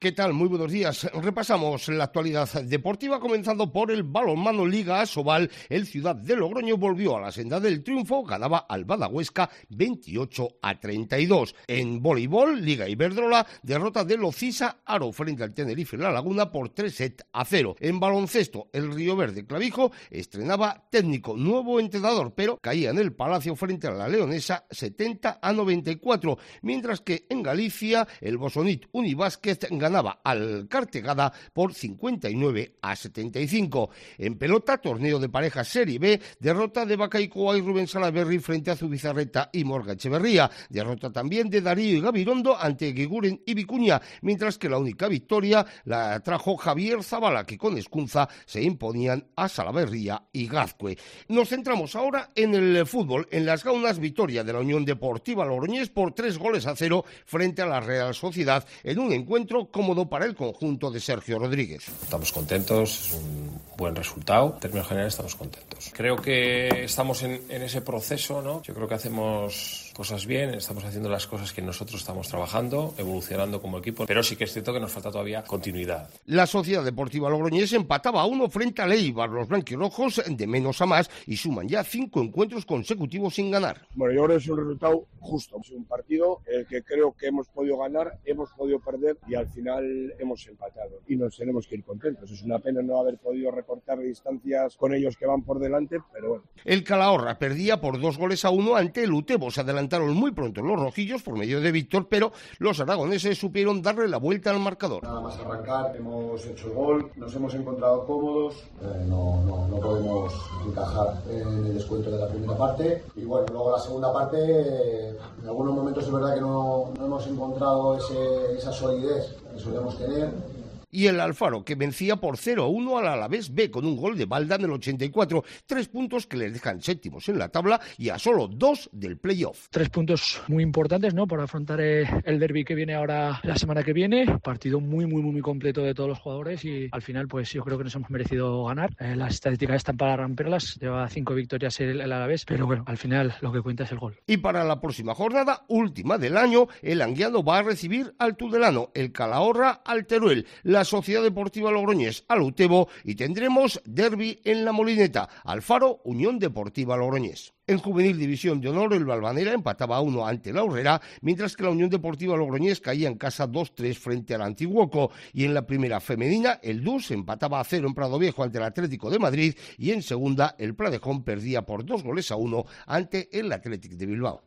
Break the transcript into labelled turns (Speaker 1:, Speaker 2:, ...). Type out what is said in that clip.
Speaker 1: ¿Qué tal? Muy buenos días. Repasamos la actualidad deportiva comenzando por el balonmano Liga Asobal. El Ciudad de Logroño volvió a la senda del triunfo, ganaba al Badahuesca 28-32. En voleibol, Liga Iberdrola, derrota de Locisa Aro frente al Tenerife La Laguna por 3-0. En baloncesto, el Río Verde Clavijo estrenaba técnico, nuevo entrenador, pero caía en el Palacio frente a la Leonesa 70-94. Mientras que en Galicia, el Bosonit Unibásquet ganaba al Cartegada por 59-75. En pelota, torneo de parejas Serie B, derrota de Bacaicoa y Rubén Salaberry frente a Zubizarreta y Morga Echeverría. Derrota también de Darío y Gabirondo ante Guiguren y Vicuña, mientras que la única victoria la trajo Javier Zabala, que con Escunza se imponían a Salaberría y Gazcue. Nos centramos ahora en el fútbol. En las Gaunas, victoria de la Unión Deportiva Logroñés por 3-0 frente a la Real Sociedad en un encuentro cómodo para el conjunto de Sergio Rodríguez.
Speaker 2: Estamos contentos, es un buen resultado. En términos generales estamos contentos. Creo que estamos en ese proceso, ¿no? Yo creo que hacemos cosas bien, estamos haciendo las cosas que nosotros estamos trabajando, evolucionando como equipo, pero sí que es cierto que nos falta todavía continuidad.
Speaker 1: La Sociedad Deportiva Logroñés empataba a 1 frente a Eibar. Los blanquirrojos de menos a más y suman ya 5 encuentros consecutivos sin ganar.
Speaker 3: Bueno, yo creo que es un resultado justo. Es un partido que creo que hemos podido ganar, hemos podido perder y al final hemos empatado y nos tenemos que ir contentos. Es una pena no haber podido recortar distancias con ellos que van por delante, pero bueno.
Speaker 1: El Calahorra perdía por 2-1 ante el Utebo. Se adelantaron muy pronto los rojillos por medio de Víctor, pero los aragoneses supieron darle la vuelta al marcador.
Speaker 4: Nada más arrancar, hemos hecho el gol, nos hemos encontrado cómodos, no podemos encajar en el descuento de la primera parte y bueno, luego la segunda parte, en algunos momentos es verdad que no hemos encontrado esa solidez que solemos tener.
Speaker 1: Y el Alfaro, que vencía por 0-1 al Alavés B con un gol de Balda en el 84. 3 puntos que les dejan séptimos en la tabla y a solo 2 del playoff.
Speaker 5: 3 puntos muy importantes, ¿no?, para afrontar el derbi que viene ahora la semana que viene. Partido muy completo de todos los jugadores y al final pues yo creo que nos hemos merecido ganar. Las estadísticas están para romperlas. Lleva 5 victorias el Alavés, pero bueno, al final lo que cuenta es el gol.
Speaker 1: Y para la próxima jornada, última del año, el Anguiano va a recibir al Tudelano, el Calahorra al Teruel, la Sociedad Deportiva Logroñés al Utebo y tendremos derbi en La Molineta, Alfaro, Unión Deportiva Logroñés. En Juvenil División de Honor, el Valvanera empataba a 1 ante la Urrera, mientras que la Unión Deportiva Logroñés caía en casa 2-3 frente al Antiguoco. Y en la primera femenina, el DUS empataba a 0 en Prado Viejo ante el Atlético de Madrid y en segunda, el Pradejón perdía por 2-1 ante el Athletic de Bilbao.